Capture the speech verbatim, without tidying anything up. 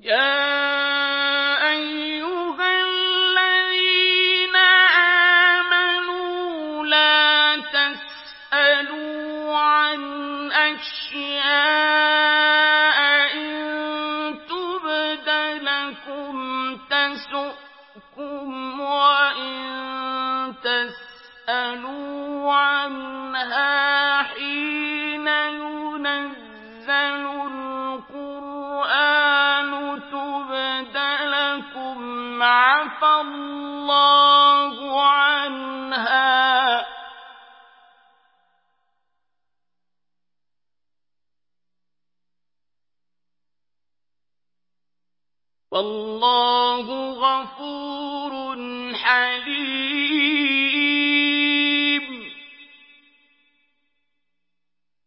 يَا أَيُّهَا الَّذِينَ آمَنُوا لَا تَسْأَلُوا عَنْ أَشْيَاءَ إِن تُبْدَ لَكُمْ تَسُؤْكُمْ وَإِن تَسْأَلُوا عَنْهَا حِينَ يُنَزَّلُ الْقُرْآنُ تُبْدَ لَكُمْ عَفَا اللَّهُ عَنْهَا ۗ وَاللَّهُ غَفُورٌ حَلِيمٌ.